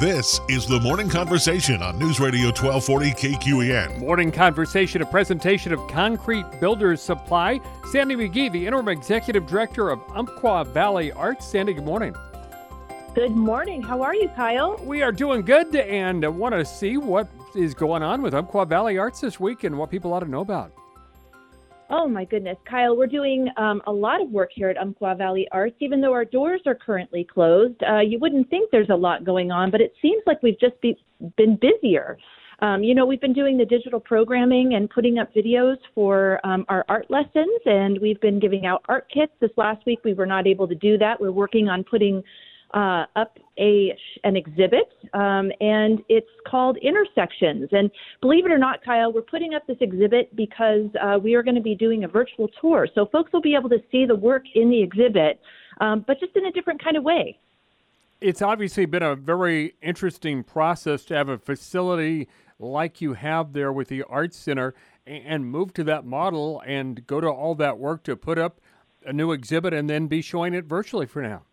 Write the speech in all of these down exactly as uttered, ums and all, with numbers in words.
This is the Morning Conversation on News Radio twelve forty K Q E N. Morning Conversation, a presentation of Concrete Builders Supply. Sandy McGee, the Interim Executive Director of Umpqua Valley Arts. Sandy, good morning. Good morning. How are you, Kyle? We are doing good and want to see what is going on with Umpqua Valley Arts this week and what people ought to know about. Oh, my goodness, Kyle. We're doing um, a lot of work here at Umpqua Valley Arts. Even though our doors are currently closed, uh, you wouldn't think there's a lot going on, but it seems like we've just be, been busier. Um, you know, we've been doing the digital programming and putting up videos for um, our art lessons, and we've been giving out art kits. This last week, we were not able to do that. We're working on putting Uh, up a an exhibit, um, and it's called Intersections. And believe it or not, Kyle, we're putting up this exhibit because uh, we are going to be doing a virtual tour. So folks will be able to see the work in the exhibit, um, but just in a different kind of way. It's obviously been a very interesting process to have a facility like you have there with the Arts Center and move to that model and go to all that work to put up a new exhibit and then be showing it virtually for now.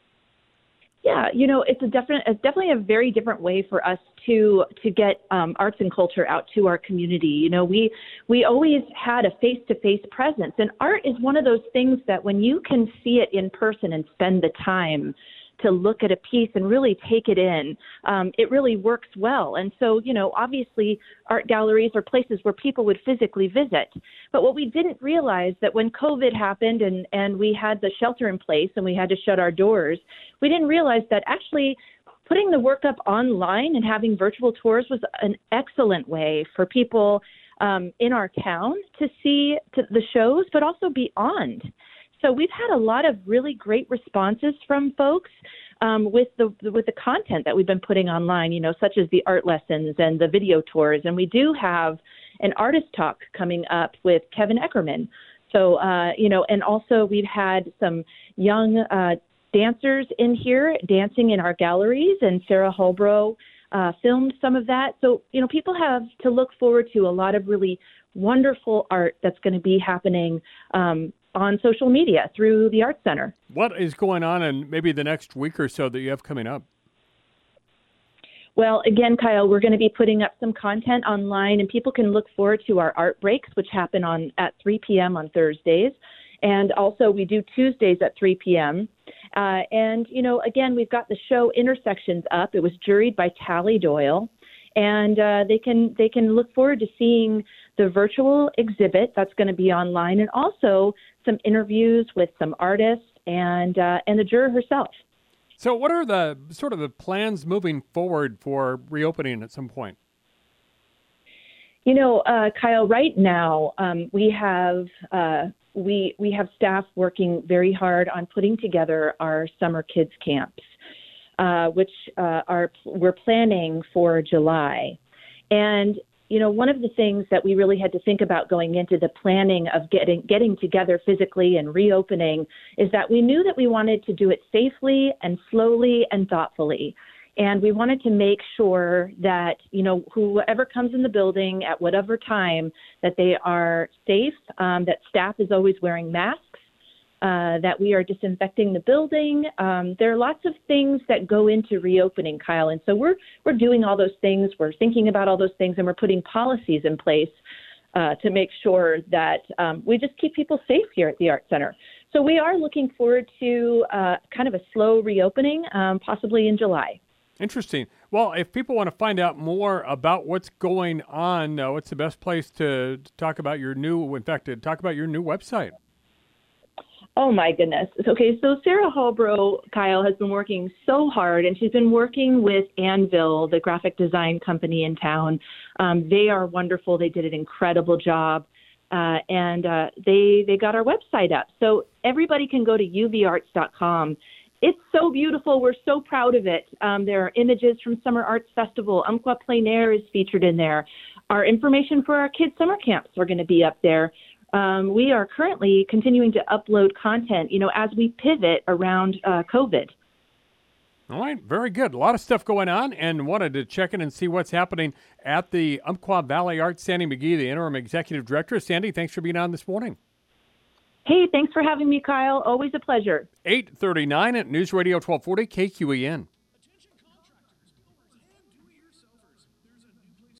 Yeah, you know, it's a definite, it's definitely a very different way for us to to get um, arts and culture out to our community. You know, we we always had a face-to-face presence, and art is one of those things that when you can see it in person and spend the time to look at a piece and really take it in, um, it really works well. And so, you know, obviously art galleries are places where people would physically visit. But what we didn't realize that when COVID happened and, and we had the shelter in place and we had to shut our doors, we didn't realize that actually putting the work up online and having virtual tours was an excellent way for people um, in our town to see to the shows, but also beyond. So we've had a lot of really great responses from folks um, with the with the content that we've been putting online, you know, such as the art lessons and the video tours. And we do have an artist talk coming up with Kevin Eckerman. So, uh, you know, and also we've had some young uh, dancers in here dancing in our galleries, and Sarah Holbrow uh, filmed some of that. So, you know, people have to look forward to a lot of really wonderful art that's going to be happening um, on social media through the Arts Center. What is going on in maybe the next week or so that you have coming up? Well, again, Kyle, we're going to be putting up some content online, and people can look forward to our art breaks, which happen on at three p.m. on Thursdays. And also we do Tuesdays at three p.m. Uh, and, you know, again, we've got the show Intersections up. It was juried by Tally Doyle. And uh, they can they can look forward to seeing the virtual exhibit that's going to be online, and also some interviews with some artists and uh, and the juror herself. So what are the sort of the plans moving forward for reopening at some point? You know, uh, Kyle, right now um, we have uh, we we have staff working very hard on putting together our summer kids camps. Uh, which uh, are we're planning for July. And, you know, one of the things that we really had to think about going into the planning of getting getting together physically and reopening is that we knew that we wanted to do it safely and slowly and thoughtfully. And we wanted to make sure that, you know, whoever comes in the building at whatever time, that they are safe, um, that staff is always wearing masks, Uh, that we are disinfecting the building. Um, there are lots of things that go into reopening, Kyle. And so we're we're doing all those things. We're thinking about all those things, and we're putting policies in place uh, to make sure that um, we just keep people safe here at the Art Center. So we are looking forward to uh, kind of a slow reopening, um, possibly in July. Interesting. Well, if people want to find out more about what's going on, uh, what's the best place to, to talk about your new, in fact, to talk about your new website? Oh, my goodness. Okay, so Sarah Holbrow, Kyle, has been working so hard, and she's been working with Anvil, the graphic design company in town. Um, they are wonderful. They did an incredible job, uh, and uh, they they got our website up. So everybody can go to u v arts dot com. It's so beautiful. We're so proud of it. Um, there are images from Summer Arts Festival. Umpqua Plein Air is featured in there. Our information for our kids' summer camps are going to be up there. Um, we are currently continuing to upload content, you know, as we pivot around uh, COVID. All right, very good. A lot of stuff going on, and wanted to check in and see what's happening at the Umpqua Valley Arts. Sandy McGee, the Interim Executive Director. Sandy, thanks for being on this morning. Hey, thanks for having me, Kyle. Always a pleasure. eight thirty-nine at News Radio twelve forty K Q E N.